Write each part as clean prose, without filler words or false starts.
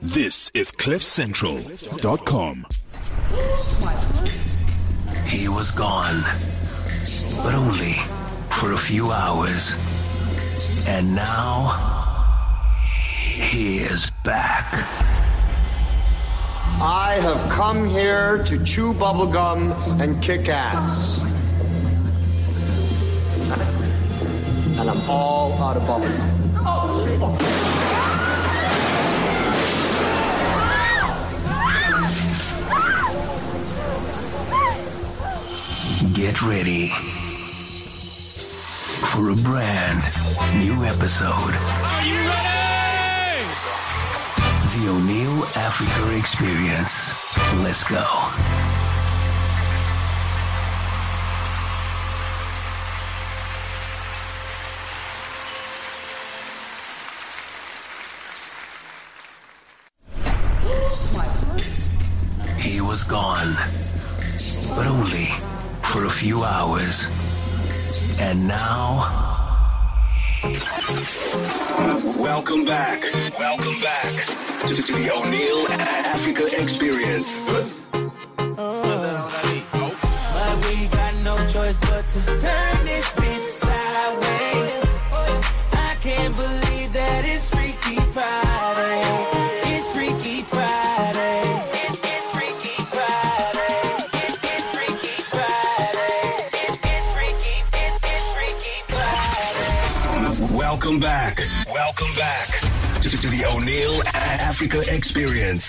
This is CliffCentral.com. He was gone, but only for a few hours. And now, he is back. I have come here to chew bubblegum and kick ass. And I'm all out of bubblegum. Oh, shit. Get ready for a brand new episode. Are you ready? The O'Neill Africa Experience. Let's go. He was gone, but only for a few hours. And now, welcome back to the O'Neill Africa Experience. But we got no choice but to turn this bitch sideways. I can't believe that it's Freaky Friday. It's Freaky Friday. It's Freaky Friday. It's Freaky Friday. It's Freaky Friday. Welcome back to the O'Neill Africa Experience.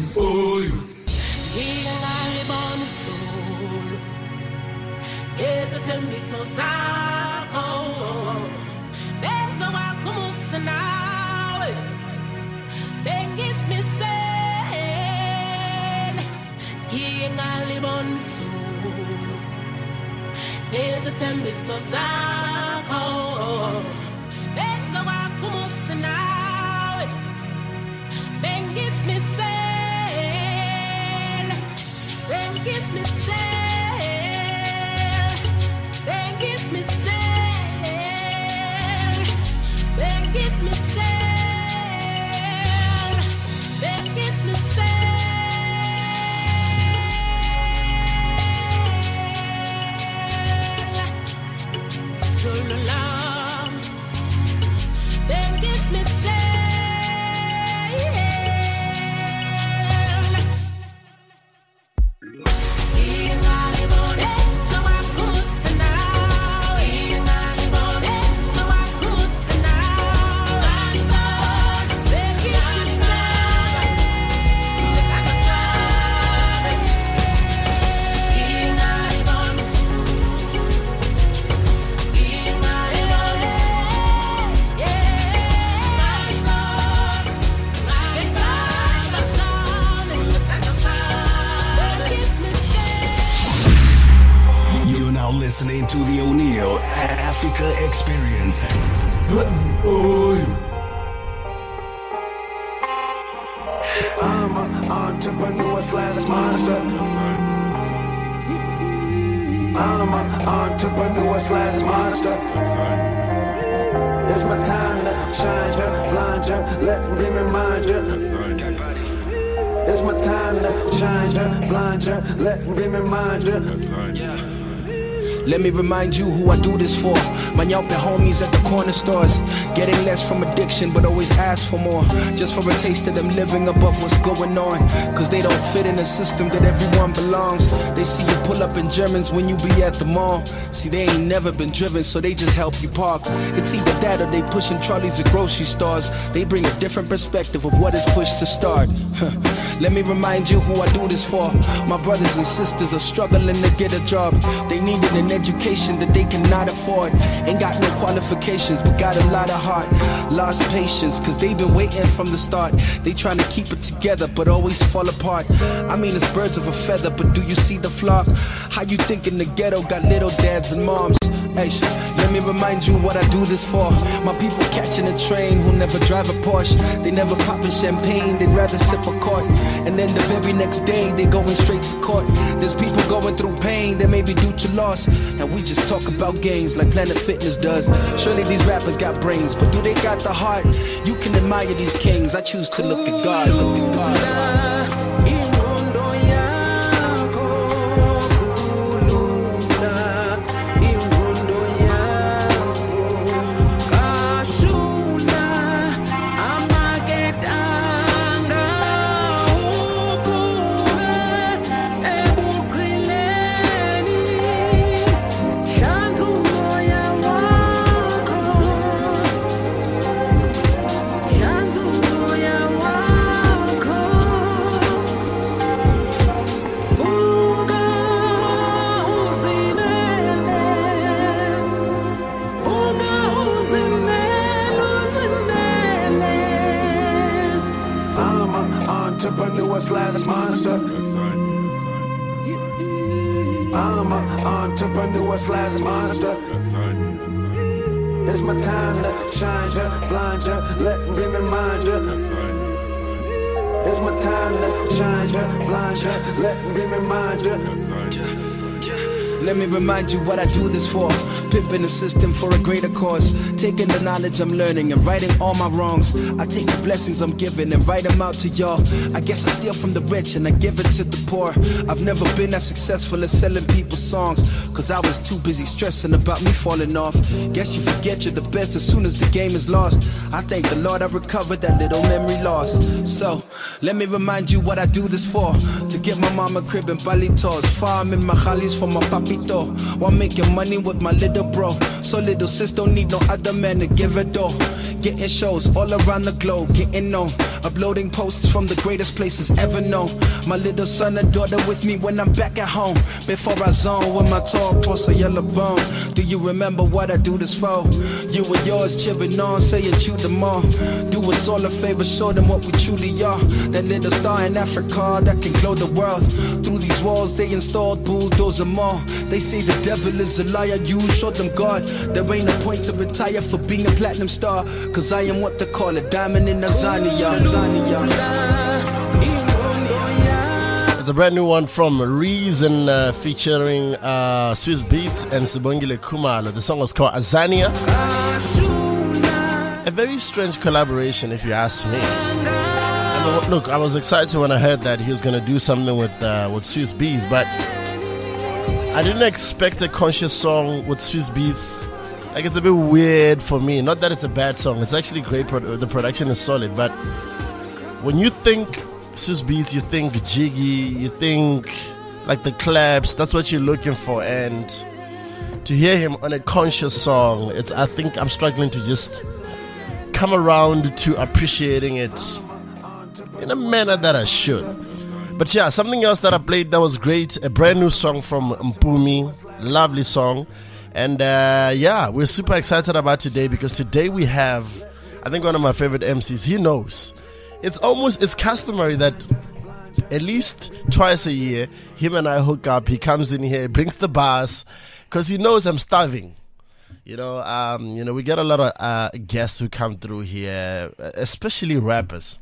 Listening to the O'Neill Africa Experience. I'm an entrepreneur slash monster. I'm an entrepreneur slash monster. It's my time to shine you, blind you, let me remind you. It's my time to shine you, blind you, let me remind you. Let me remind you who I do this for. My Yelp homies at the corner stores, getting less from addiction but always ask for more. Just for a taste of them living above what's going on. Cause they don't fit in a system that everyone belongs. They see you pull up in Germans when you be at the mall. See, they ain't never been driven, so they just help you park. It's either that or they pushing trolleys at grocery stores. They bring a different perspective of what is pushed to start. Let me remind you who I do this for. My brothers and sisters are struggling to get a job. They needed an education that they cannot afford. Ain't got no qualifications, but got a lot of heart. Lost patience, cause they been waiting from the start. They trying to keep it together, but always fall apart. I mean, it's birds of a feather, but do you see the flock? How you thinking the ghetto got little dads and moms? Hey, let me remind you what I do this for. My people catching a train who never drive a Porsche. They never popping champagne, they'd rather sip a quart. And then the very next day, they going straight to court. There's people going through pain that may be due to loss. And we just talk about games like Planet Fitness does. Surely these rappers got brains, but do they got the heart. You can admire these kings. I choose to look at God. Slash monster. I'm an entrepreneur slash monster. It's my time to shine ya, blind ya, let me remind ya. It's my time to shine ya, blind ya, let me remind ya. Let me remind you what I do this for. Pimping the system for a greater cause. Taking the knowledge I'm learning and righting all my wrongs. I take the blessings I'm given and write them out to y'all. I guess I steal from the rich and I give it to the poor. I've never been as successful as selling people's songs, cause I was too busy stressing about me falling off. Guess you forget you're the best as soon as the game is lost. I thank the Lord I recovered that little memory loss. So, let me remind you what I do this for. To get my mama crib in Balitos, farming mahalis for my papito, while making money with my little bro. So little sis don't need no other man to give it though. Getting shows all around the globe, getting known. Uploading posts from the greatest places ever known. My little son and daughter with me when I'm back at home. Before I zone with my tall post a yellow bone. Do you remember what I do this for? You and yours cheering on, saying chew them all. Do us all a favor, show them what we truly are. That little star in Africa that can glow the world. Through these walls they installed bulldozer mall. They say the devil is a liar, you show them God. There ain't a point to retire for being a platinum star, cause I am what they call a diamond in Azania. It's a brand new one from Reason featuring Swiss Beats and Sibongile Khumalo. The song was called Azania. A very strange collaboration if you ask me. And look, I was excited when I heard that he was going to do something with Swiss Beats, but I didn't expect a conscious song with Swiss Beats. Like, it's a bit weird for me. Not that it's a bad song. It's actually great. The production is solid. But when you think Swiss Beats, you think Jiggy, you think like the claps. That's what you're looking for. And to hear him on a conscious song, I think I'm struggling to just come around to appreciating it in a manner that I should. But yeah, something else that I played that was great, a brand new song from Mpumi, lovely song. And yeah, we're super excited about today because today we have, I think, one of my favorite MCs. He knows. It's customary that at least twice a year, him and I hook up. He comes in here, brings the bars, because he knows I'm starving. We get a lot of guests who come through here, especially rappers.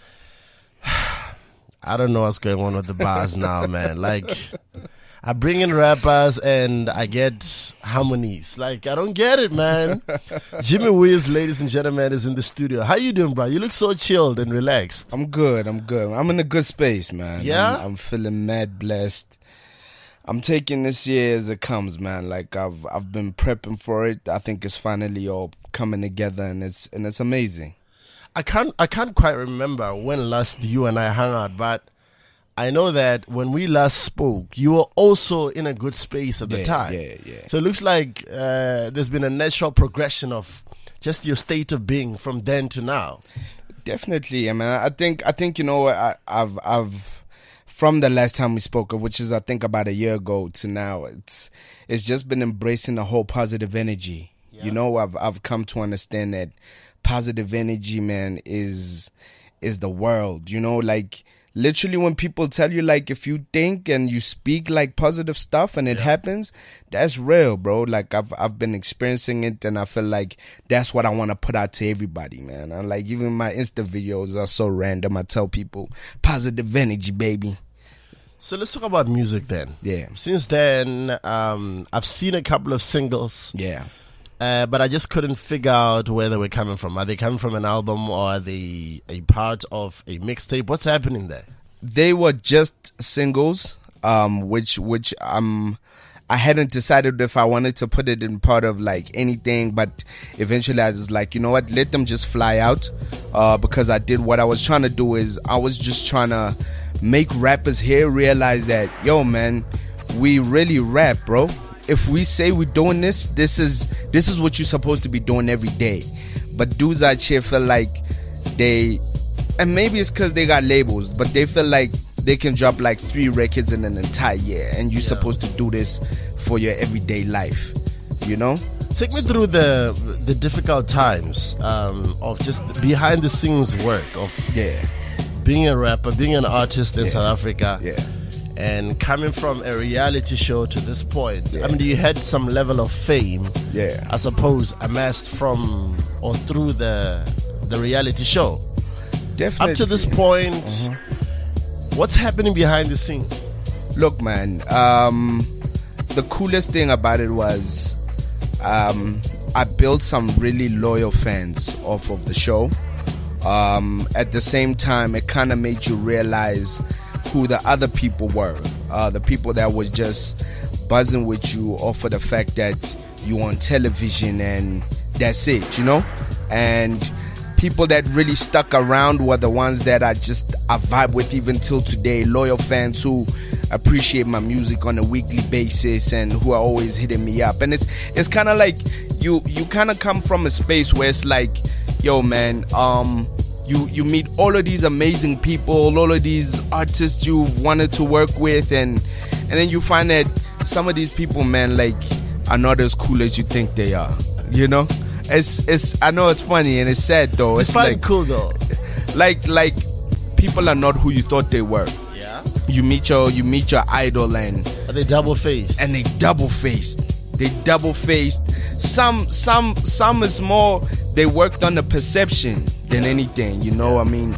I don't know what's going on with the bars now, man. Like, I bring in rappers and I get harmonies. Like, I don't get it, man. Jimmy Wiz, ladies and gentlemen, is in the studio. How you doing, bro? You look so chilled and relaxed. I'm good. I'm in a good space, man. Yeah? I'm feeling mad blessed. I'm taking this year as it comes, man. Like, I've been prepping for it. I think it's finally all coming together and it's amazing. I can't quite remember when last you and I hung out, but I know that when we last spoke, you were also in a good space at the time. Yeah. So it looks like there's been a natural progression of just your state of being from then to now. Definitely. I mean, I think I've from the last time we spoke, which is I think about a year ago to now, it's just been embracing the whole positive energy. Yeah. I've come to understand that positive energy, man, is the world. Like, literally when people tell you, like, if you think and you speak like positive stuff and it happens, that's real, bro. Like, I've been experiencing it and I feel like that's what I want to put out to everybody, man. And like, even my Insta videos are so random. I tell people positive energy, baby. So let's talk about music then. Yeah. Since then, I've seen a couple of singles. Yeah. but I just couldn't figure out where they were coming from. Are they coming from an album, or are they a part of a mixtape? What's happening there? They were just singles, which I hadn't decided if I wanted to put it in part of like anything, but eventually I was like, you know what, let them just fly out, because what I was trying to do is I was just trying to make rappers here realize that, yo man, we really rap, bro. If we say we're doing this is what you're supposed to be doing every day. But dudes out here feel like and maybe it's because they got labels, but they feel like they can drop like 3 records in an entire year, and you're supposed to do this for your everyday life, you know? Take me through the difficult times of just behind the scenes work of being a rapper, being an artist in South Africa, and coming from a reality show to this point. I mean, you had some level of fame, I suppose, amassed from or through the reality show. Definitely. Up to this point, what's happening behind the scenes? Look, man, the coolest thing about it was I built some really loyal fans off of the show. At the same time, it kind of made you realize who the other people were. The people that was just buzzing with you off of the fact that you on television and that's it, you know? And people that really stuck around were the ones that I vibe with even till today. Loyal fans who appreciate my music on a weekly basis and who are always hitting me up. And it's kind of like you kind of come from a space where it's like, yo man, you meet all of these amazing people, all of these artists you wanted to work with, and then you find that some of these people, man, like, are not as cool as you think they are, you know? It's I know it's funny and it's sad though. It's like cool though. Like people are not who you thought they were. Yeah. You meet your idol and are they double faced? And they double faced. Some is more they worked on the perception than anything, you know. I mean,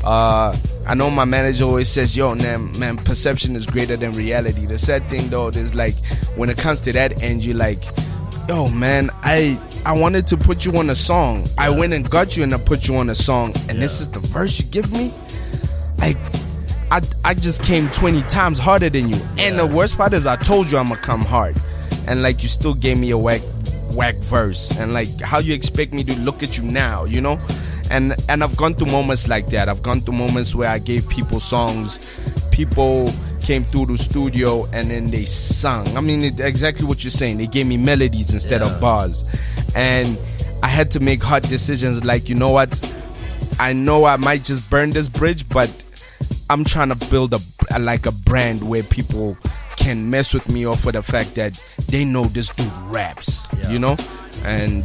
I know my manager always says, yo man, perception is greater than reality. The sad thing though is like when it comes to that end, you're like, yo man, I wanted to put you on a song. I went and got you and I put you on a song, and this is the verse you give me? Like, I just came 20 times harder than you. And the worst part is I told you I'm gonna come hard, and like you still gave me a whack verse. And like, how you expect me to look at you now, you know? And I've gone through moments like that. I've gone through moments where I gave people songs, people came through the studio and then they sung. I mean, exactly what you're saying. They gave me melodies instead of bars. And I had to make hard decisions like, you know what? I know I might just burn this bridge, but I'm trying to build a brand where people can mess with me off of the fact that they know this dude raps, you know? And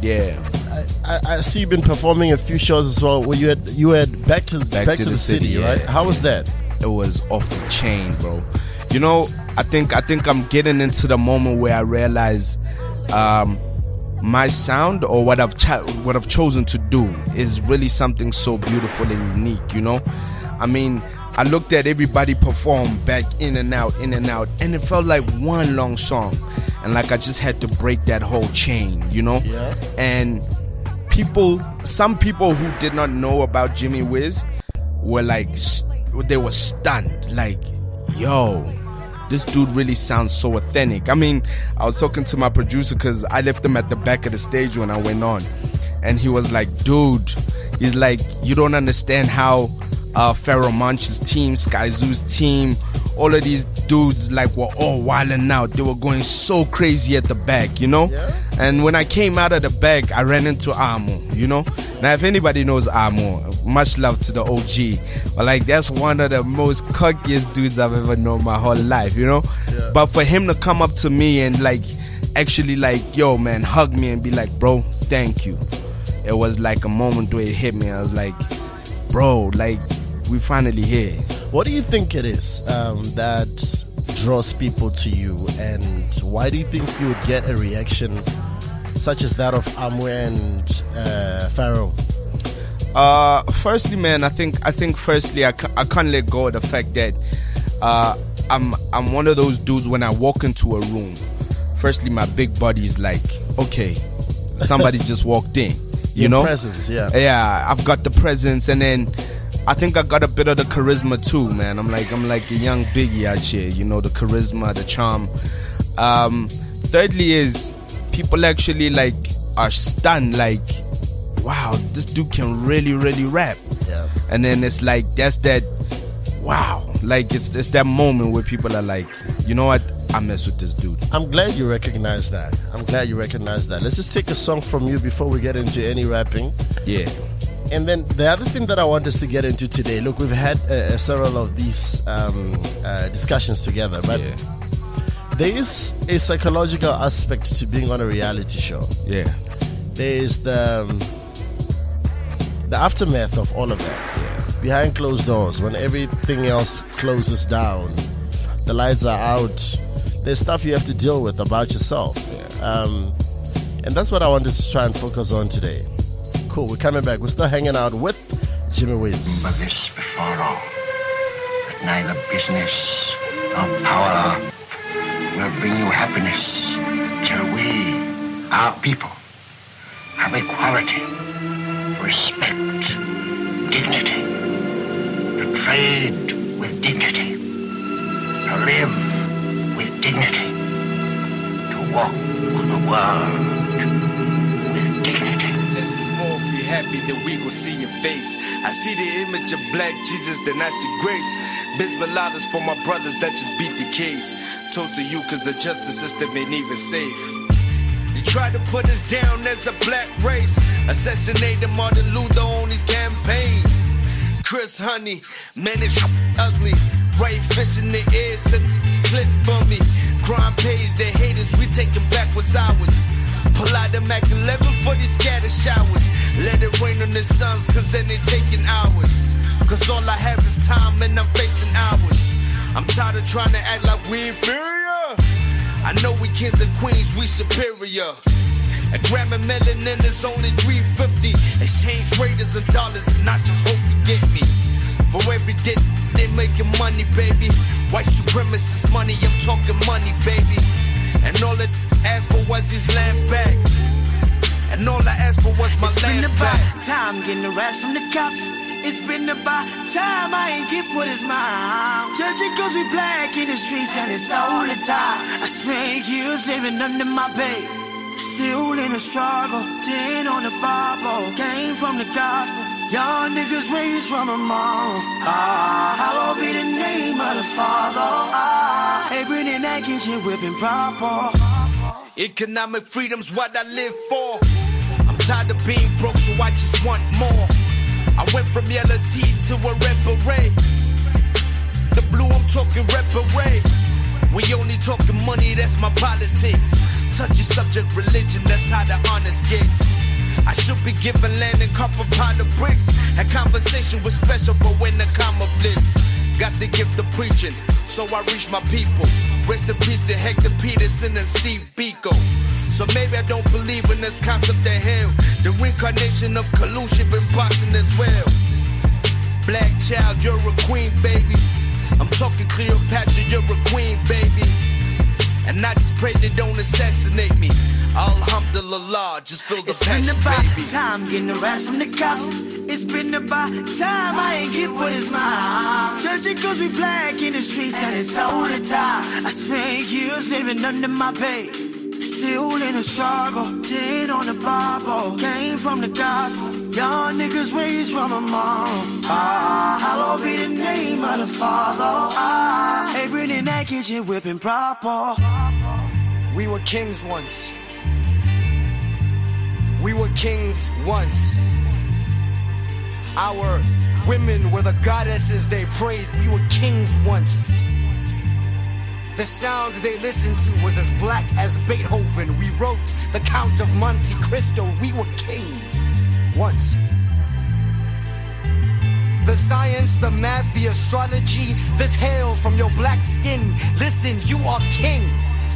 I see you've been performing a few shows as well. Where you had back to the city, right? How was that? It was off the chain, bro. You know, I think I'm getting into the moment where I realize my sound, or what I've chosen to do, is really something so beautiful and unique, you know? I mean, I looked at everybody perform back in and out, and it felt like one long song. And like I just had to break that whole chain, you know? Yeah. And some people who did not know about Jimmy Wiz were like, they were stunned. Like, yo, this dude really sounds so authentic. I mean, I was talking to my producer because I left him at the back of the stage when I went on. And he was like, dude, he's like, you don't understand how Pharoah Monch's team, Sky Zoo's team, all of these dudes like were all wilding out. They were going so crazy at the back, you know? Yeah. And when I came out of the back, I ran into Amo, you know? Now, if anybody knows Amo, much love to the OG. But like, that's one of the most cockiest dudes I've ever known my whole life, you know? Yeah. But for him to come up to me and like, actually like, yo man, hug me and be like, bro, thank you. It was like a moment where it hit me. I was like, bro, like, we finally here. What do you think it is that draws people to you, and why do you think you would get a reaction such as that of Amwe and Pharoah? Firstly, man, I think firstly I can't let go of the fact that I'm one of those dudes when I walk into a room. Firstly, my big body's like, okay, somebody just walked in. You Your know, presence, yeah. Yeah, I've got the presence, and then I think I got a bit of the charisma too, man. I'm like a young Biggie out here. You know, the charisma, the charm. Thirdly is people actually like are stunned, like, wow, this dude can really, really rap. Yeah. And then it's like that's that, wow, like it's that moment where people are like, you know what, I mess with this dude. I'm glad you recognize that. Let's just take a song from you before we get into any rapping. Yeah. And then the other thing that I want us to get into today, look, we've had several of these discussions together, but there is a psychological aspect to being on a reality show. Yeah. There is the aftermath of all of that. Yeah. Behind closed doors, when everything else closes down, the lights are out, there's stuff you have to deal with about yourself. Yeah. And that's what I want us to try and focus on today. Cool, we're coming back. We're still hanging out with Jimmy Wiz. Remember this before all, that neither business nor power will bring you happiness till we, our people, have equality, respect, dignity, to trade with dignity, to live with dignity, to walk the world with dignity. Less is more if you're happy that we gon' see your face. I see the image of black Jesus, then I see grace. Bismilladas for my brothers that just beat the case. Toast to you cause the justice system ain't even safe. They try to put us down as a black race. Assassinated Martin Luther on his campaign. Chris Honey, man it's ugly. Right fish in the air, said clip for me. Crime pays the haters, we taking back what's ours. Pull out the Mac 11 for these scattered showers. Let it rain on the sons, cause then they taking hours. Cause all I have is time and I'm facing hours. I'm tired of trying to act like we inferior. I know we kings and queens, we superior. A gram of melanin is only $3.50. Exchange rate is in dollars and I just hope you get me. For every day they making money, baby. White supremacist money, I'm talking money, baby. And all I asked for was his land back. And all I asked for was my land back. It's been about time getting the rest from the cops. It's been about time I ain't get what is mine. Judging cause we black in the streets and it's all the time. I spent years living under my pay. Still in a struggle, 10 on the Bible. Came from the gospel, young niggas raised from a mom. Hallowed be the name of the Father. Every in that kitchen whipping proper. Economic freedom's what I live for. I'm tired of being broke, so I just want more. I went from yellow tees to a red beret. The blue, I'm talking red beret. We only talking money, that's my politics. Touchy subject, religion, that's how the honest gets. I should be giving land and copper pound of bricks. Had conversation with special, but when the comma flips. Got the gift of preaching, so I reach my people. Rest in peace to Hector Peterson and Steve Biko. So maybe I don't believe in this concept of hell. The reincarnation of collusion been boxing as well. Black child, you're a queen, baby. I'm talking Cleopatra, you're a queen, baby. And I just pray they don't assassinate me. Alhamdulillah, just feel the passion, baby. It's been about time getting the rest from the cops. It's been about time I ain't get what is mine. Judging cause we black in the streets and it's all the time. I spent years living under my pay. Still in a struggle, 10 on the Bible. Came from the gospel, young niggas raised from a mom. Hallowed be the name of the Father. Every in that kitchen whipping proper. We were kings once. We were kings once. Our women were the goddesses they praised. We were kings once. The sound they listened to was as black as Beethoven. We wrote the Count of Monte Cristo. We were kings once. The science, the math, the astrology, this hails from your black skin. Listen, you are king.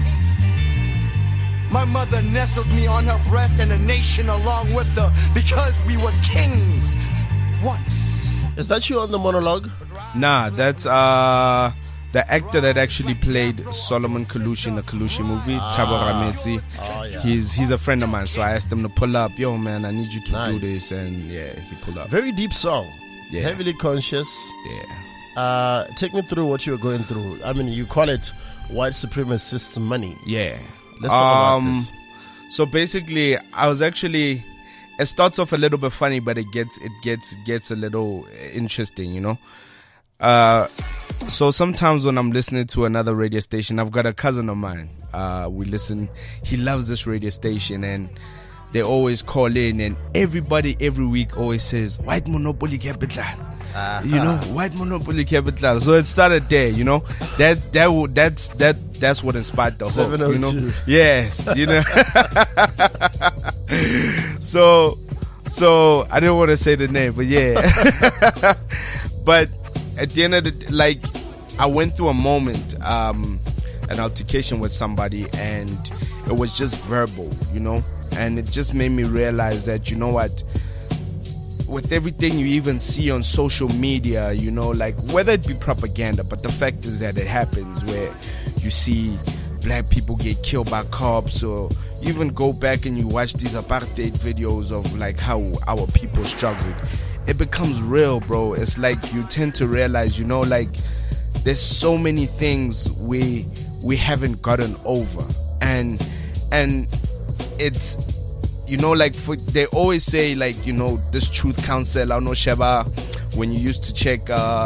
My mother nestled me on her breast and a nation along with her because we were kings once. Is that you on the monologue? Nah, that's the actor that actually played Solomon Kalushi in the Kalushi movie, Thabo Rametsi, he's a friend of mine. So I asked him to pull up. Yo, man, I need you to do this, and yeah, he pulled up. Very deep song. Yeah. Heavily conscious. Yeah. Take me through what you were going through. I mean, you call it white supremacist money. Yeah. Let's talk about this. So basically, I was actually. It starts off a little bit funny, but it gets a little interesting, you know. So sometimes when I'm listening to another radio station, I've got a cousin of mine. We listen. He loves this radio station, and they always call in, and everybody every week always says white monopoly capital. You know, white monopoly capital. So it started there, you know. That's what inspired the whole, you know. Yes, you know. So I didn't want to say the name, but yeah. But at the end of the, like, I went through a moment, an altercation with somebody, and it was just verbal, you know. And it just made me realize that, you know what, with everything you even see on social media, you know, like, whether it be propaganda, but the fact is that it happens where you see black people get killed by cops, or you even go back and you watch these apartheid videos of like how our people struggled. It becomes real, bro. It's like you tend to realize, you know, like, there's so many things we haven't gotten over, and it's, you know, like, they always say, like, you know, this Truth Council, I know Sheba, when you used to check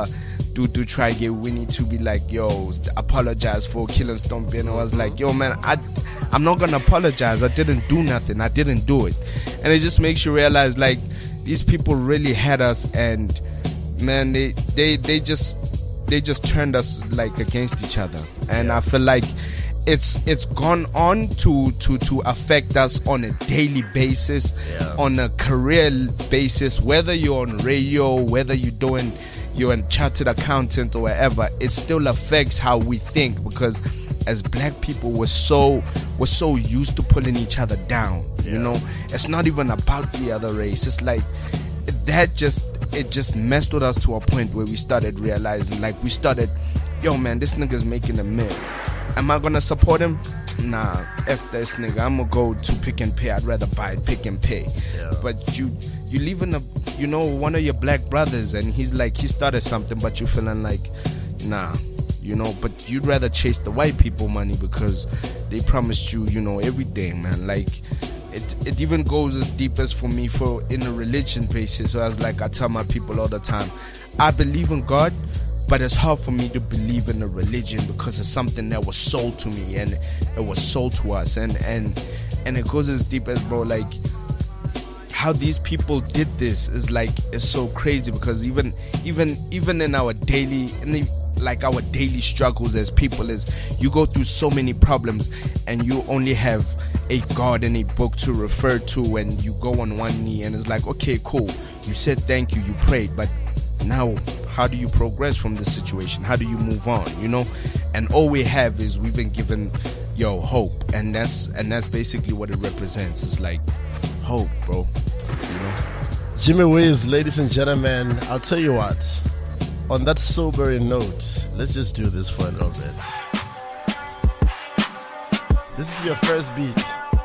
do try get Winnie to be like, yo, apologize for killing Stompy, and I was like, yo, man, I'm not gonna apologize. I didn't do nothing. I didn't do it. And it just makes you realize, like, these people really had us, and man, they just turned us like against each other. And I feel like it's gone on to affect us on a daily basis, on a career basis, whether you're on radio, whether you're a chartered accountant or whatever. It still affects how we think, because as black people we're so used to pulling each other down. You know, it's not even about the other race. It's like it just messed with us to a point where we started realizing, like, yo, man, this nigga's making a mill. Am I gonna support him? Nah, F this nigga. I'm gonna go to Pick and Pay. I'd rather buy it Pick and Pay. But you leaving one of your black brothers, and he started something, but you feeling like, nah, you know, but you'd rather chase the white people money because they promised you, you know, everything, man. Like, it even goes as deep as for me in a religion basis. So I tell my people all the time, I believe in God, but it's hard for me to believe in a religion because it's something that was sold to me, and it was sold to us, and it goes as deep as, bro, like, how these people did this is like, it's so crazy, because even in our daily struggles as people, is you go through so many problems, and you only have a God and a book to refer to, and you go on one knee, and it's like, okay, cool, you said thank you, you prayed, but now how do you progress from this situation? How do you move on? You know, and all we have is we've been given hope, and that's basically what it represents. It's like hope, bro. You know, Jimmy Wiz, ladies and gentlemen, I'll tell you what. On that sobering note, let's just do this for a little bit. This is your first beat.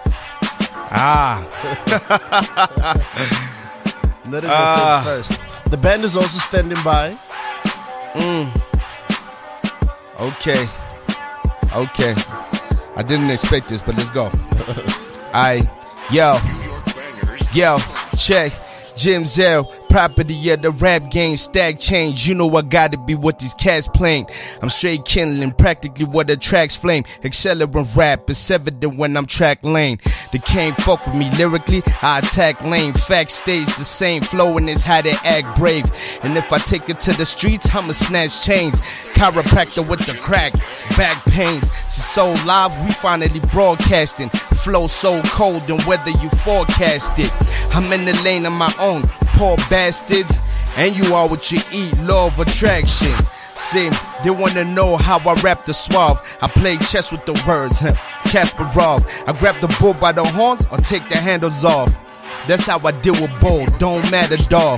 Notice I said first. The band is also standing by. Okay. I didn't expect this, but let's go. Yo, check. Jim Zell, property of the rap game, stack change. You know I gotta be what these cats playing. I'm straight kindling, practically what the tracks flame. Accelerant rap, it's evident when I'm track lane. They can't fuck with me lyrically, I attack lane. Fact stays the same, flowing is how they act brave. And if I take it to the streets, I'ma snatch chains. Chiropractor with the crack, back pains. So live, we finally broadcasting. Flow so cold and whether you forecast it. I'm in the lane of my own, poor bastards. And you are what you eat, law of attraction. See, they wanna know how I rap the suave. I play chess with the words, Kasparov. I grab the bull by the horns or take the handles off. That's how I deal with bull, don't matter dog.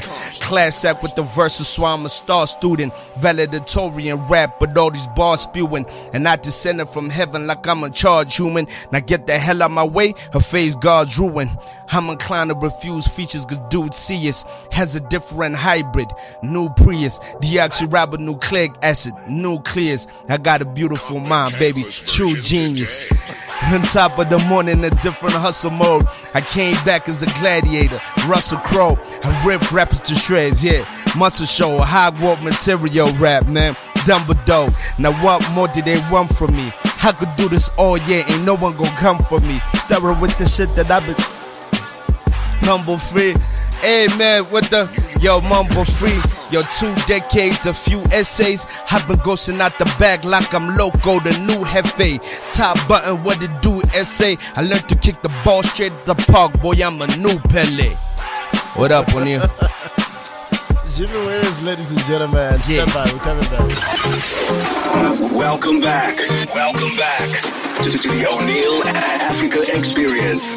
class act with the verses, so I'm a star student. Valedictorian rap, but all these bars spewing. And I descended from heaven like I'm a charged human. Now get the hell out my way, her face God's ruin. I'm inclined to refuse features cause dude see us has a different hybrid. New Prius, deoxyribonucleic acid, nucleus. I got a beautiful mind, baby, true genius. On top of the morning, a different hustle mode. I came back as a gladiator, Russell Crowe. I ripped rappers to shreds, yeah. Muscle show, high world material rap, man. Dumbledore. Now what more did they want from me? I could do this all year, ain't no one gon' come for me. Thorough with the shit that I've been humble free. Hey man, with the yo mumble free. Yo, 2 decades, a few essays. I've been ghosting out the bag like I'm loco, the new Hefe. Top button, what it do, essay. I learned to kick the ball straight at the park, boy, I'm a new Pele. What up, O'Neal? Jimmy Wales, ladies and gentlemen. Stand by, we're coming back. Welcome back. Welcome back to the O'Neal Africa Experience.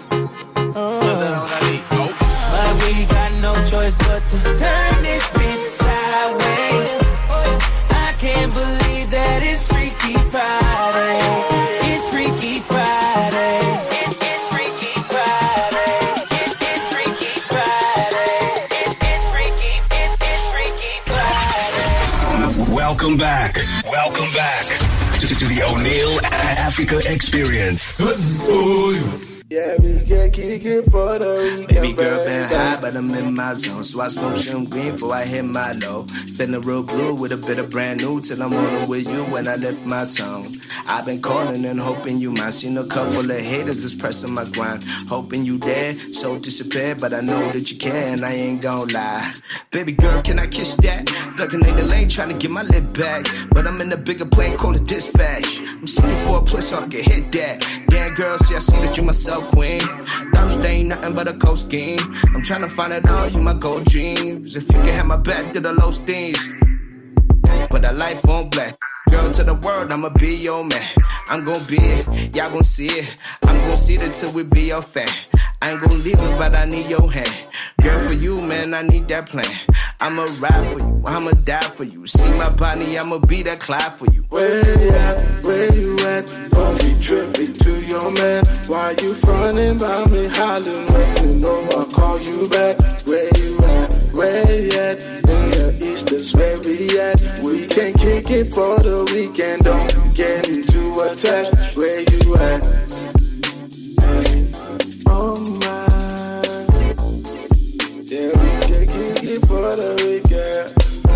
But we got no choice but to turn this bitch sideways. I can't believe that it's Freaky Friday. It's Freaky Friday. It's Freaky Friday. It's Freaky Friday. It's Freaky Friday. Welcome back. Welcome back to the O'Neal Africa Experience. Yeah, we can kick it for the weekend. Baby girl been high, but I'm in my zone. So I smoke shroom green before I hit my low. Feeling real blue with a bit of brand new till I'm on it with you when I lift my tongue. I've been calling and hoping you might. Seen a couple of haters is pressing my grind. Hoping you there, so disappear, but I know that you care and I ain't gon' lie. Baby girl, can I kiss that? Ducking in the lane trying to get my lip back. But I'm in a bigger plane, call it dispatch. I'm seeking for a place so I can hit that. Damn girl, see I see that you myself queen. Thursday ain't nothing but a cold scheme. I'm trying to find it all, you my gold dreams. If you can have my back to the low steams. Put a life on black. Girl to the world, I'ma be your man. I'm gon' be it, y'all gon' see it. I'm gon' see it till we be your fan. I ain't gon' leave it, but I need your hand. Girl, for you, man, I need that plan. I'ma ride for you, I'ma die for you. See my body, I'ma be that Clyde for you. Where you at? Don't be tripping to your man. Why you frontin' by me, hollering when you know I'll call you back? Where you at? In the east is where we at. We can kick it for the weekend. Don't get too attached. Where you at? Oh my. Yeah, we can kick it for the weekend.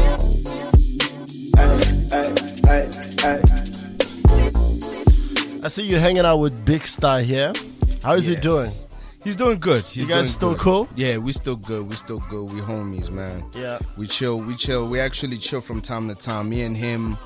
I see you hanging out with Big Star here. How is he doing? He's doing good. You guys still cool? Yeah, we still good. We homies, man. Yeah. We chill. We actually chill from time to time. Me and him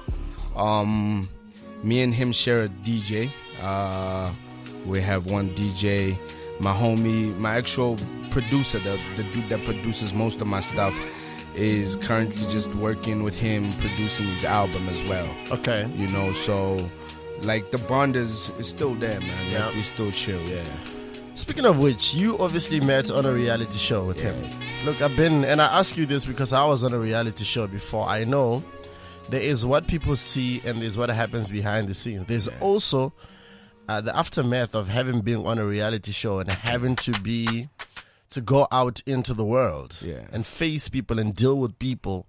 share a DJ. We have one DJ. My homie, my actual producer, the dude that produces most of my stuff, is currently just working with him, producing his album as well. Okay. You know, so like the bond is still there, man. Yeah. Like, we still chill, yeah. Speaking of which, you obviously met on a reality show with him. Look, and I ask you this because I was on a reality show before. I know there is what people see and there's what happens behind the scenes. There's also the aftermath of having been on a reality show and having to go out into the world and face people and deal with people.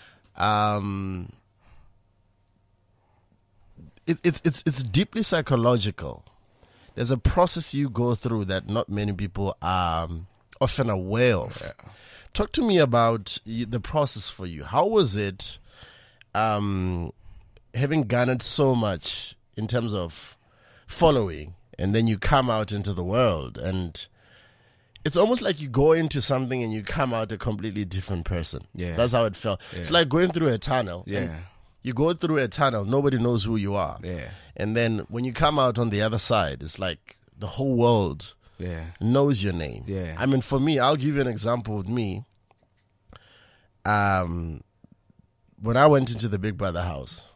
It's deeply psychological. There's a process you go through that not many people are often aware of. Yeah. Talk to me about the process for you. How was it having garnered so much in terms of following and then you come out into the world and it's almost like you go into something and you come out a completely different person. Yeah. That's how it felt. Yeah. It's like going through a tunnel. Yeah. You go through a tunnel, nobody knows who you are. Yeah. And then when you come out on the other side, it's like the whole world knows your name. Yeah. I mean, for me, I'll give you an example with me. When I went into the Big Brother house,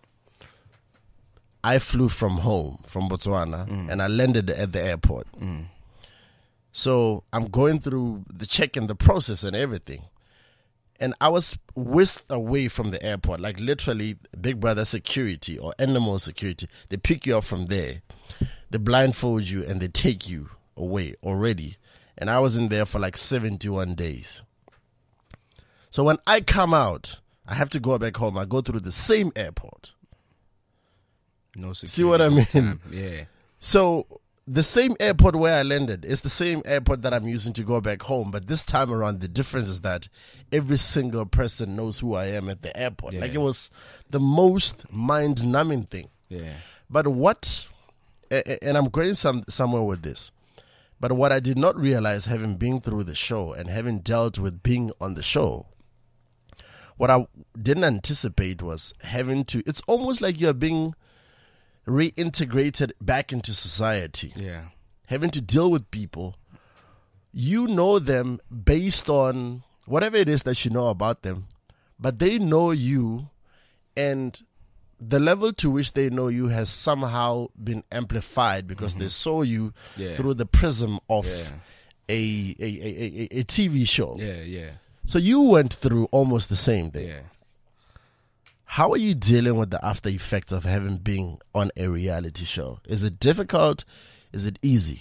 I flew from home, from Botswana, and I landed at the airport. So I'm going through the check and the process and everything. And I was whisked away from the airport, like literally Big Brother security or animal security. They pick you up from there, they blindfold you, and they take you away already. And I was in there for like 71 days. So when I come out, I have to go back home. I go through the same airport. No security. See what I mean? Yeah. So the same airport where I landed is the same airport that I'm using to go back home. But this time around, the difference is that every single person knows who I am at the airport. Yeah. Like, it was the most mind-numbing thing. Yeah. But what, and I'm going somewhere with this, but what I did not realize, having been through the show and having dealt with being on the show, what I didn't anticipate was having to, it's almost like you're being reintegrated back into society. Yeah. Having to deal with people. You know them based on whatever it is that you know about them, but they know you, and the level to which they know you has somehow been amplified because they saw you through the prism of a TV show. Yeah, yeah. So you went through almost the same thing. Yeah. How are you dealing with the after effects of having been on a reality show? Is it difficult? Is it easy?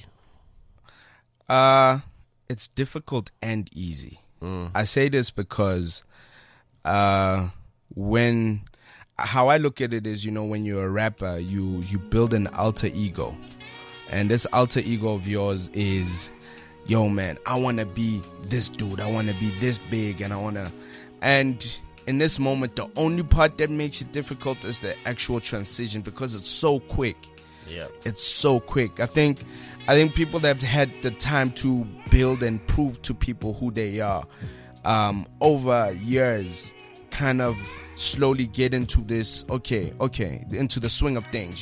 It's difficult and easy. I say this because how I look at it is, when you're a rapper, you build an alter ego. And this alter ego of yours is, yo, man, I want to be this dude. I want to be this big, and in this moment, the only part that makes it difficult is the actual transition, because it's so quick. Yeah. It's so quick. I think people that have had the time to build and prove to people who they are over years kind of slowly get into this, into the swing of things,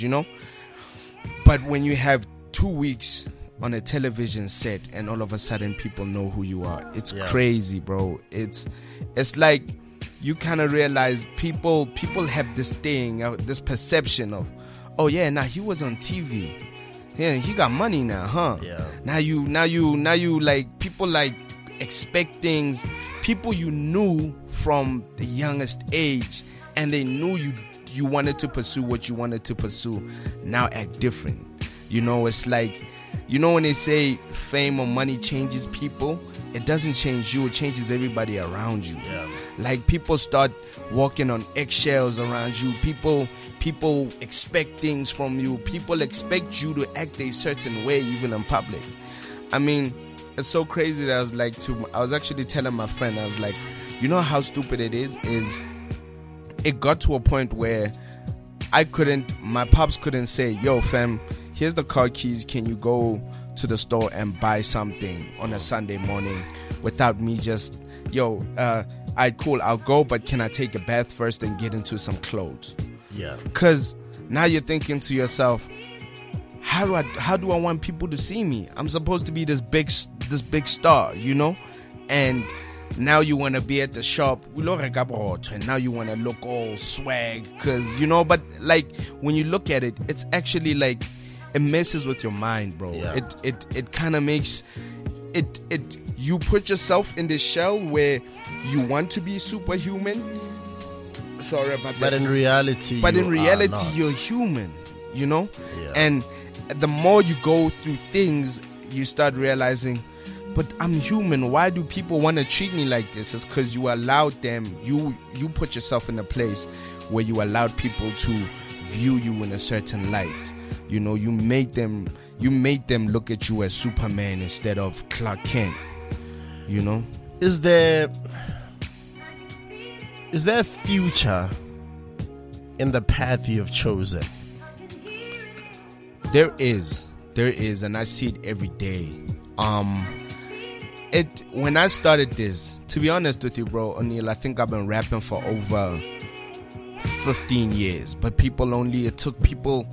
But when you have 2 weeks on a television set and all of a sudden people know who you are, it's crazy, bro. It's like you kind of realize people have this thing, this perception of, oh yeah, now he was on TV, yeah, he got money now, huh? Yeah. Now you like, people like expect things, people you knew from the youngest age, and they knew you wanted to pursue what you wanted to pursue, now act different. It's like, when they say fame or money changes people, it doesn't change you, it changes everybody around you. Yeah. Like, people start walking on eggshells around you. People expect things from you. People expect you to act a certain way, even in public. I mean, it's so crazy that I was actually telling my friend, I was like, you know how stupid it is it got to a point where my pops couldn't say, yo fam, here's the car keys, can you go to the store and buy something on a Sunday morning, without me just, cool, I'll go, but can I take a bath first and get into some clothes? Yeah. Because now you're thinking to yourself, how do I want people to see me? I'm supposed to be this big star, and now you want to be at the shop, and now you want to look all swag, because but like, when you look at it, it's actually like, it messes with your mind, bro. Yeah. It kind of makes it you put yourself in this shell where you want to be superhuman. Sorry about that. But in reality, you're human, Yeah. And the more you go through things, you start realizing, but I'm human. Why do people want to treat me like this? It's because you allowed them, you put yourself in a place where you allowed people to view you in a certain light. You made them look at you as Superman instead of Clark Kent. Is there a future in the path you have chosen? There is, and I see it every day. When I started this, to be honest with you, bro, O'Neal, I think I've been rapping for over 15 years, but it took people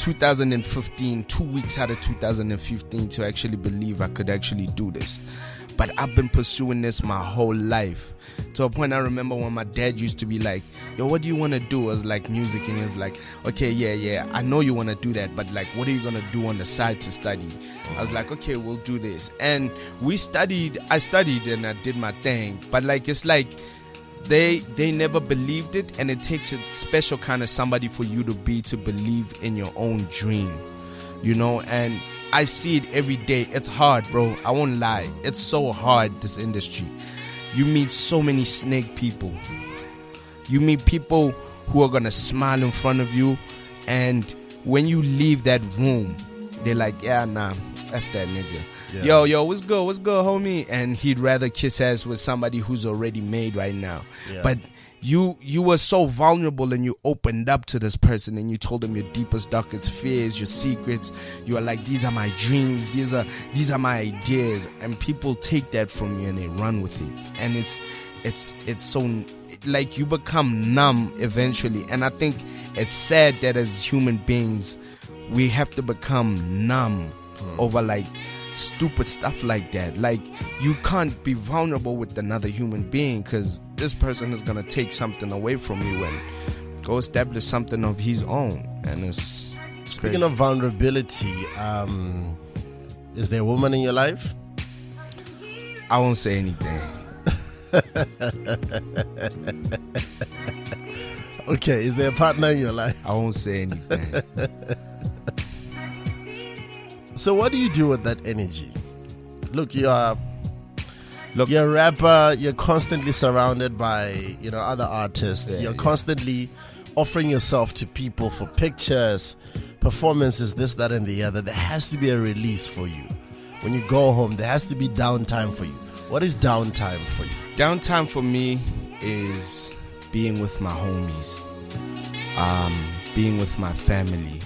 2015, 2 weeks out of 2015 to actually believe I could actually do this. but I've been pursuing this my whole life. To a point, I remember when my dad used to be like, yo, what do you want to do? I was like, music. And he was like, okay, yeah, I know you want to do that, but like, what are you going to do on the side to study? I was like, okay, we'll do this. And I studied and I did my thing. But like, it's like, they never believed it, and it takes a special kind of somebody for you to believe in your own dream, you know. And I see it every day. It's hard, bro. I won't lie. It's so hard, this industry. You meet so many snake people. You meet people who are gonna smile in front of you, and when you leave that room, they're like, yeah, nah, F that nigga. Yeah. Yo, what's good, homie? And he'd rather kiss ass with somebody who's already made right now. Yeah. But you were so vulnerable, and you opened up to this person, and you told them your deepest, darkest fears, your secrets. You are like, these are my dreams, these are my ideas, and people take that from you and they run with it. And it's so, like, you become numb eventually. And I think it's sad that as human beings we have to become numb over like stupid stuff like that. Like, you can't be vulnerable with another human being, because this person is gonna take something away from you and go establish something of his own. And it's speaking crazy. of vulnerability, is there a woman in your life? I won't say anything. Okay, is there a partner in your life? I won't say anything. So what do you do with that energy? Look, you're a rapper. You're constantly surrounded by, other artists. You're constantly offering yourself to people for pictures, performances, this, that, and the other. There has to be a release for you. When you go home, there has to be downtime for you. What is downtime for you? Downtime for me is being with my homies, being with my family.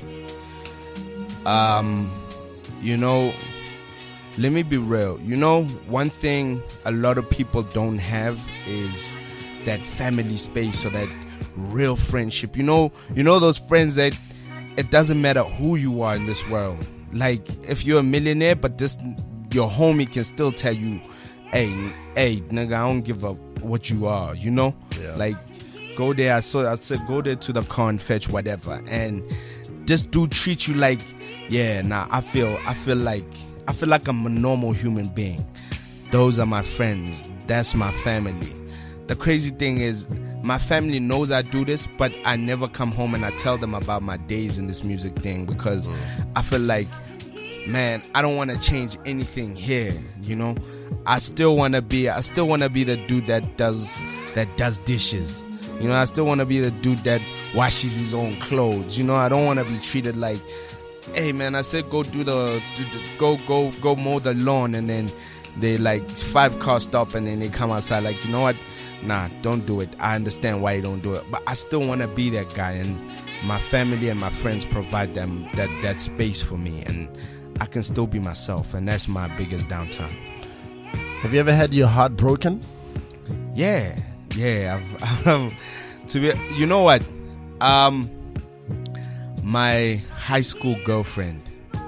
Let me be real. One thing a lot of people don't have is that family space or that real friendship. You know those friends that it doesn't matter who you are in this world. Like, if you're a millionaire, but your homie can still tell you, hey, nigga, I don't give up what you are, Yeah. Like, go there. I said go there to the car and fetch whatever. And this dude treats you like, I feel like I'm a normal human being. Those are my friends. That's my family. The crazy thing is, my family knows I do this, but I never come home and I tell them about my days in this music thing, because I feel like, man, I don't want to change anything here. I still want to be the dude that does dishes. I still want to be the dude that washes his own clothes. I don't want to be treated like, hey man, I said go go mow the lawn, and then they like 5 cars stop, and then they come outside like, you know what? Nah, don't do it. I understand why you don't do it, but I still want to be that guy, and my family and my friends provide them that space for me, and I can still be myself, and that's my biggest downtime. Have you ever had your heart broken? Yeah. I've you know what? My high school girlfriend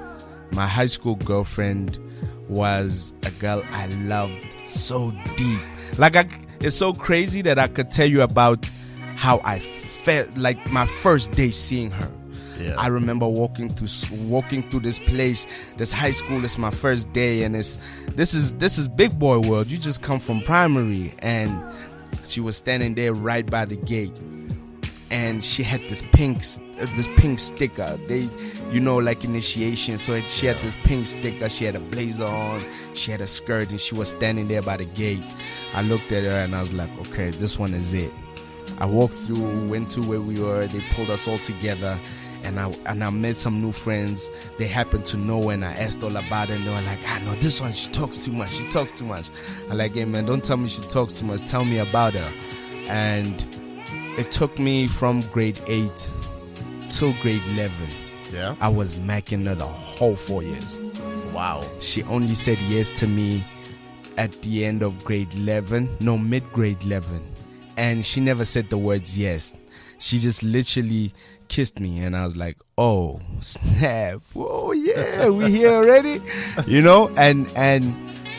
was a girl I loved so deep. Like, it's so crazy that I could tell you about how I felt like my first day seeing her. Yeah. I remember walking through this place, this high school. It's my first day, and this is big boy world. You just come from primary, and she was standing there right by the gate, and she had this pink sticker. They, like initiation. So she had this pink sticker. She had a blazer on. She had a skirt, and she was standing there by the gate. I looked at her and I was like, okay, this one is it. I walked through, went to where we were. They pulled us all together. And I met some new friends. They happened to know, and I asked all about it, and they were like, no, this one, she talks too much. I'm like, hey man, don't tell me she talks too much. Tell me about her. And it took me from grade 8 till grade 11. Yeah. I was macking her the whole 4 years. Wow. She only said yes to me at the end of mid-grade 11. And she never said the words yes. She just literally kissed me, and I was like, oh snap, whoa, yeah, we here already, and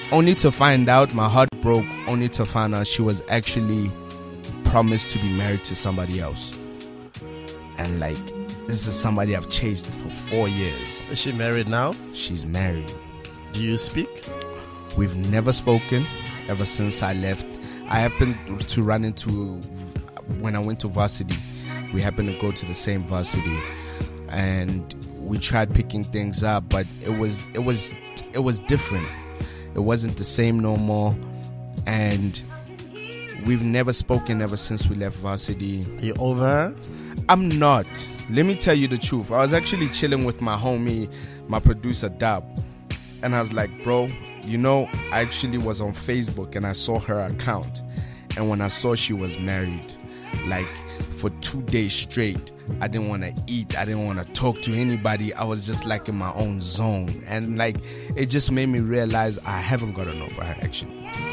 only to find out, my heart broke, only to find out she was actually promised to be married to somebody else. And like, this is somebody I've chased for 4 years. Is she married now? She's married. Do you speak? We've never spoken ever since I left. I happened to run into, when I went to varsity, we happened to go to the same varsity, and we tried picking things up, but it was different. It wasn't the same no more, and we've never spoken ever since we left varsity. Are you over her? I'm not. Let me tell you the truth. I was actually chilling with my homie, my producer Dab, and I was like, bro, you know, I actually was on Facebook and I saw her account, and when I saw she was married, like for 2 days straight, I didn't want to eat, I didn't want to talk to anybody. I was just like in my own zone, and like it just made me realize I haven't gotten over her actually.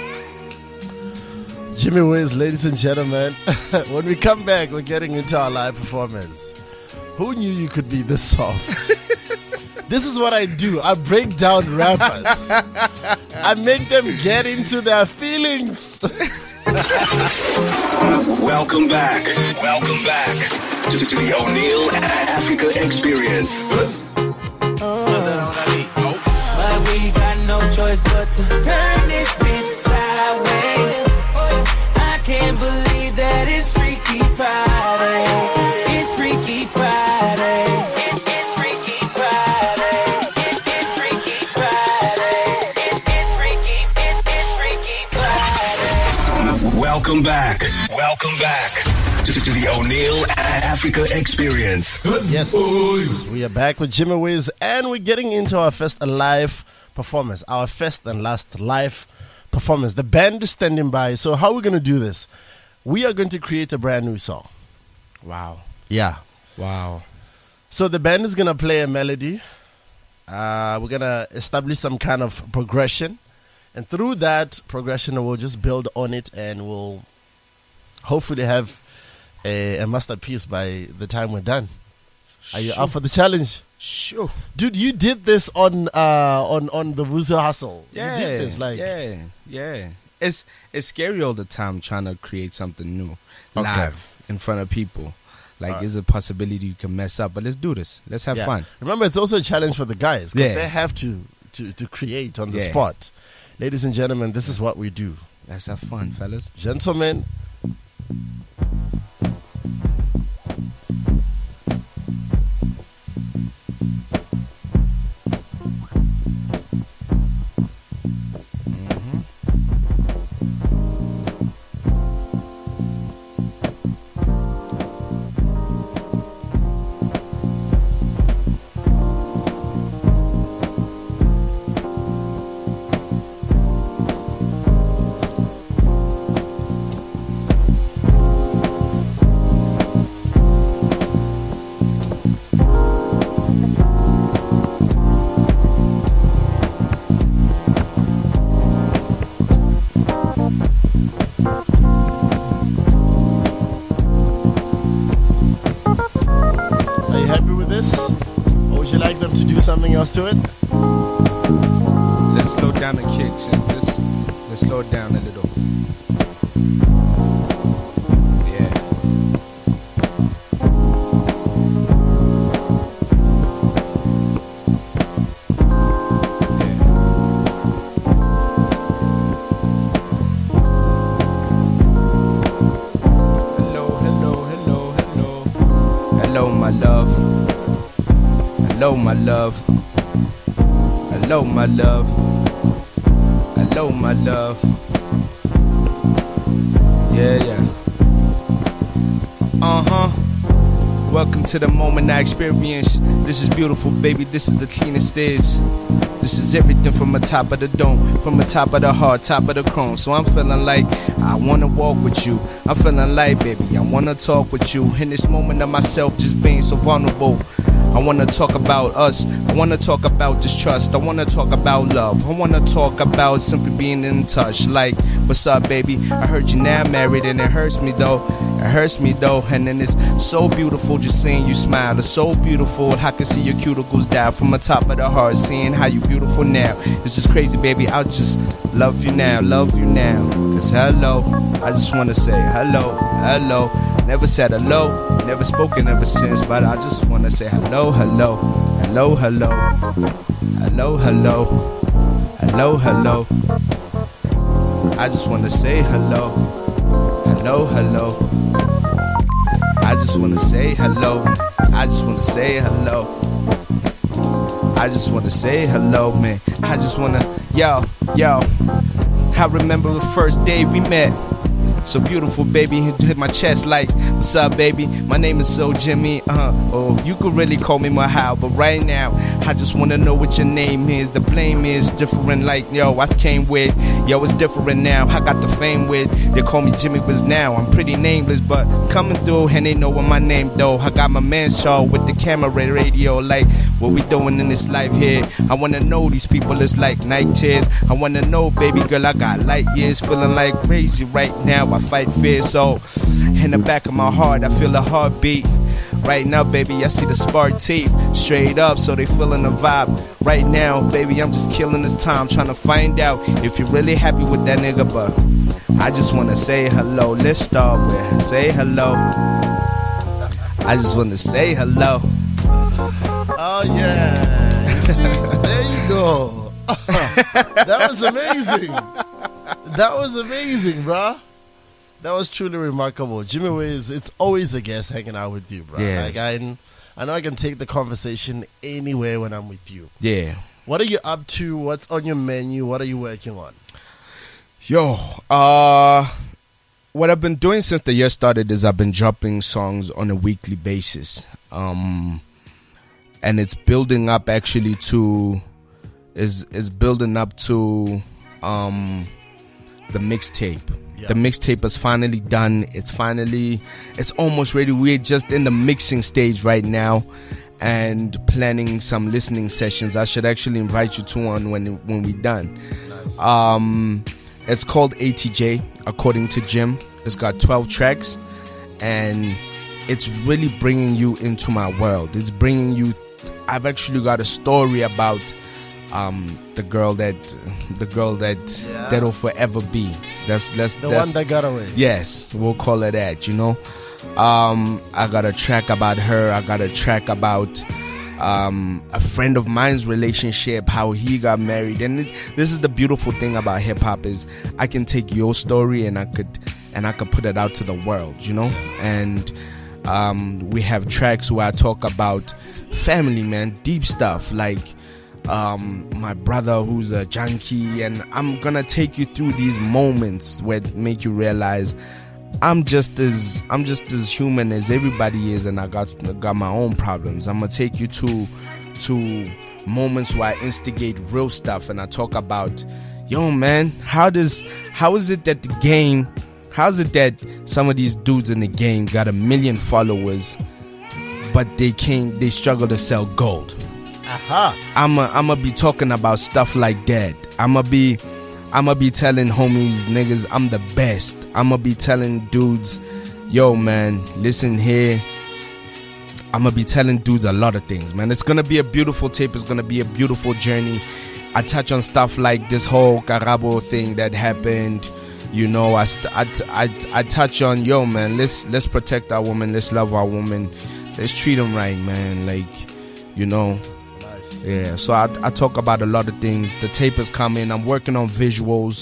Jimmy Wiz, ladies and gentlemen. When we come back, we're getting into our live performance. Who knew you could be this soft? This is what I do. I break down rappers. I make them get into their feelings. Welcome back. Welcome back to the O'Neill Africa Experience. But we got no choice but to turn this bitch sideways. I can't believe that it's Freaky Friday. It's Freaky Friday. It's Freaky Friday. It's Freaky Friday. It's Freaky Friday. Welcome back. Welcome back to the O'Neill Africa Experience. Yes, we are back with Jimmy Wiz, and we're getting into our first live performance, our first and last live performance. The band is standing by. So how are we going to do this? We are going to create a brand new song. Wow. Yeah. Wow. So the band is going to play a melody. We're going to establish some kind of progression. And through that progression, we'll just build on it, and we'll hopefully have a masterpiece by the time we're done. Are you up for the challenge? Sure. Dude, you did this on the Wuzu Hustle. Yeah. You did this, like. Yeah. It's scary all the time trying to create something new live in front of people. Like, there's a possibility you can mess up, but let's do this. Let's have fun. Remember, it's also a challenge for the guys, because they have to create on the spot. Ladies and gentlemen, this is what we do. Let's have fun, fellas. Gentlemen. Something else to it? Let's slow down the kicks and let's slow it down a little. Yeah. Hello, my love. Hello, my love. Hello, my love. Hello, my love. Yeah. Welcome to the moment I experience. This is beautiful, baby. This is the cleanest days. This is everything from the top of the dome, from the top of the heart, top of the crown. So I'm feeling like I wanna walk with you. I'm feeling like, baby, I wanna talk with you. In this moment of myself just being so vulnerable, I wanna talk about us. I wanna talk about distrust. I wanna talk about love. I wanna talk about simply being in touch. Like, what's up, baby? I heard you now married, and it hurts me though. It hurts me though. And then it's so beautiful just seeing you smile. It's so beautiful. I can see your cuticles down from the top of the heart, seeing how you beautiful now. It's just crazy, baby. I'll just love you now, love you now. Cause hello, I just wanna say hello, hello. Never said hello, never spoken ever since, but I just wanna say hello, hello, hello, hello, hello, hello, hello, hello. I just wanna say hello, hello, hello. I just wanna say hello. I just wanna say hello. I just wanna say hello, man. I just wanna, yo. I remember the first day we met. So beautiful, baby. He hit my chest like, what's up, baby? My name is So Jimmy. Oh, you could really call me Mahal, but right now, I just wanna know what your name is. The blame is different, like, yo, I came with. Yo, it's different now. I got the fame with. They call me Jimmy Wiz now. I'm pretty nameless, but coming through, and they know what my name though. I got my man Shaw with the camera radio, like, what we doing in this life here. I wanna know these people, it's like night tears. I wanna know, baby girl, I got light years, feeling like crazy right now. I fight fear, so in the back of my heart, I feel a heartbeat. Right now, baby, I see the spark teeth straight up, so they feeling the vibe. Right now, baby, I'm just killing this time, trying to find out if you're really happy with that nigga. But I just wanna say hello. Let's start with say hello. I just wanna say hello. Oh yeah, you see, there you go. That was amazing. That was amazing, bruh. That was truly remarkable. Jimmy Wiz, it's always a guest hanging out with you, bro. Yes. Like I know I can take the conversation anywhere when I'm with you. Yeah. What are you up to? What's on your menu? What are you working on? Yo, what I've been doing since the year started is I've been dropping songs on a weekly basis. And it's building up actually to is building up to the mixtape. Yeah. The mixtape is finally done. It's almost ready. We're just in the mixing stage right now and planning some listening sessions. I should actually invite you to one when we're done. Nice. It's called ATJ, according to Jim. It's got 12 tracks, and it's really bringing you into my world. It's bringing you. I've actually got a story about the girl that that'll forever be. That's one that got away. Yes, we'll call it that. You know, I got a track about her. I got a track about a friend of mine's relationship, how he got married. And this is the beautiful thing about hip hop is I can take your story and I could put it out to the world. You know, and we have tracks where I talk about family, man, deep stuff like. My brother who's a junkie, and I'm gonna take you through these moments where make you realize I'm just as human as everybody is, and I got my own problems. I'm gonna take you to moments where I instigate real stuff, and I talk about, yo man, how is it that some of these dudes in the game got 1 million followers, but they struggle to sell gold. I'ma be talking about stuff like that. I'ma be telling homies, niggas, I'm the best. I'ma be telling dudes, yo man, listen here. I'ma be telling dudes a lot of things, man. It's gonna be a beautiful tape. It's gonna be a beautiful journey. I touch on stuff like this whole Karabo thing that happened. You know, I touch on, yo man, let's protect our women. Let's love our women. Let's treat them right, man. Like, you know. Yeah, so I talk about a lot of things. The tape is coming. I'm working on visuals.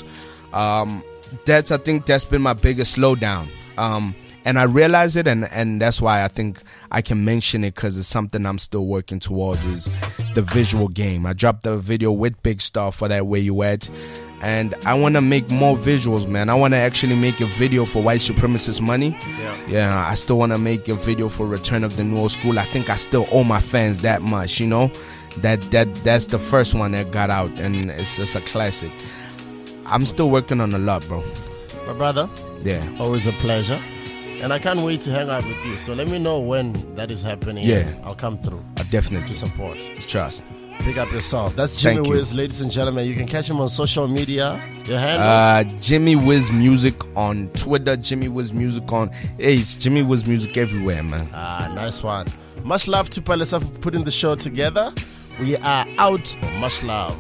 I think that's been my biggest slowdown. And I realize it, and that's why I think I can mention it, because it's something I'm still working towards, is the visual game. I dropped a video with Big Star for that Where You At, and I want to make more visuals, man. I want to actually make a video for White Supremacist Money. Yeah, I still want to make a video for Return of the New Old School. I think I still owe my fans that much, you know. That's the first one that got out, and it's a classic. I'm still working on a lot, bro. My brother, yeah, always a pleasure, and I can't wait to hang out with you. So let me know when that is happening. Yeah, I'll come through. I definitely. To support. Trust. Pick up yourself. That's Jimmy Thank you. Wiz, ladies and gentlemen. You can catch him on social media. Your handles? Jimmy Wiz Music on Twitter. Jimmy Wiz Music on... Hey, it's Jimmy Wiz Music everywhere, man. Nice one. Much love to Palesa for putting the show together. We are out. Much love.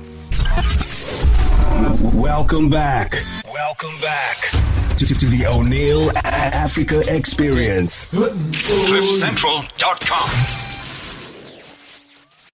Welcome back. Welcome back to the O'Neill Africa Experience. CliffCentral.com